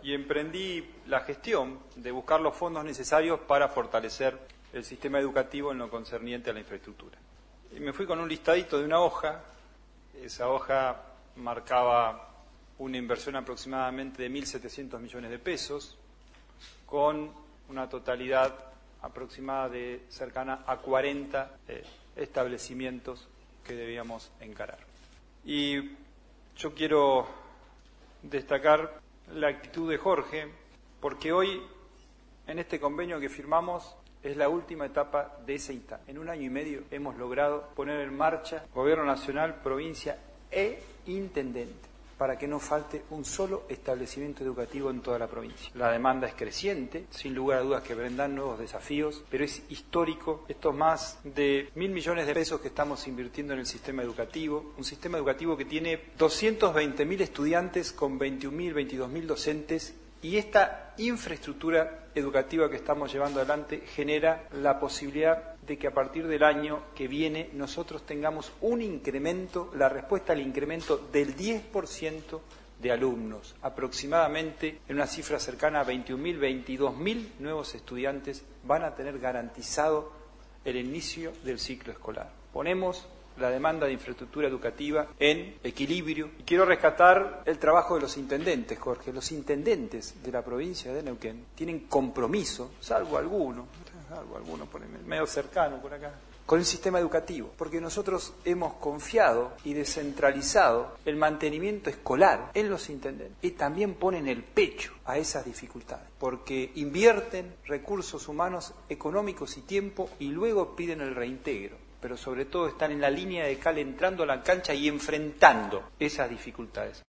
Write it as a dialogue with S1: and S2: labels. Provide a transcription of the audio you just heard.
S1: y emprendí la gestión de buscar los fondos necesarios para fortalecer el sistema educativo en lo concerniente a la infraestructura. Y me fui con un listadito de una hoja. Esa hoja marcaba una inversión aproximadamente de 1.700 millones de pesos, con una totalidad aproximada de cercana a 40 establecimientos que debíamos encarar. Y yo quiero destacar la actitud de Jorge, porque hoy, en este convenio que firmamos, es la última etapa de ese instante. En 1 año y medio hemos logrado poner en marcha Gobierno Nacional, provincia e intendente, para que no falte un solo establecimiento educativo en toda la provincia. La demanda es creciente, sin lugar a dudas que vendrán nuevos desafíos, pero es histórico estos más de 1.000 millones de pesos que estamos invirtiendo en el sistema educativo, un sistema educativo que tiene 220.000 estudiantes con 21.000, 22.000 docentes, y esta infraestructura educativa que estamos llevando adelante genera la posibilidad de que a partir del año que viene nosotros tengamos un incremento, la respuesta al incremento del 10% de alumnos, aproximadamente en una cifra cercana a 21.000, 22.000 nuevos estudiantes van a tener garantizado el inicio del ciclo escolar. Ponemos la demanda de infraestructura educativa en equilibrio. Y quiero rescatar el trabajo de los intendentes, Jorge. Los intendentes de la provincia de Neuquén tienen compromiso, salvo alguno por el medio cercano por acá, con el sistema educativo, porque nosotros hemos confiado y descentralizado el mantenimiento escolar en los intendentes, y también ponen el pecho a esas dificultades, porque invierten recursos humanos, económicos y tiempo, y luego piden el reintegro, pero sobre todo están en la línea de cal, entrando a la cancha y enfrentando esas dificultades.